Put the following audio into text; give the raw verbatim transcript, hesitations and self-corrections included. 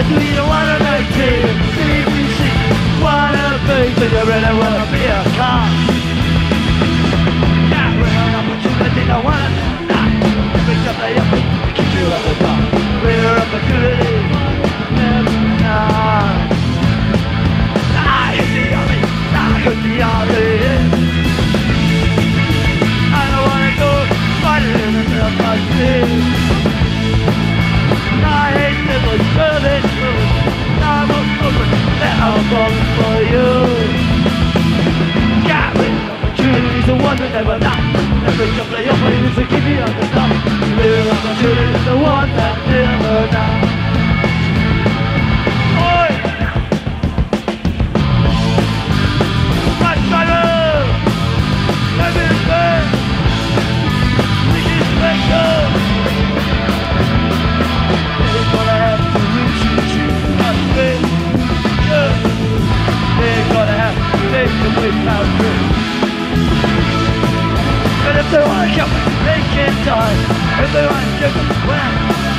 do you wanna make it? B B C, wanna be, do you really wanna be a cop? Got real opportunity, I wanna not pick up the up, keep you at the top. Real opportunity, never not. I hit the army, I hit the army. I don't wanna go fighting in the machine. I hate never serving food. I'm open, that I'm falling for you. Got real opportunities, the one that never not. Every job they offer is to keep you on the top. Real opportunities, the one that never not. Oi! Right driver! Let me say! Ricky Spencer! They're gonna have to reach you, choose my spin. Yeah. They're gonna have to take the way out through. But if they wanna come, they can't die. If they wanna give them, well,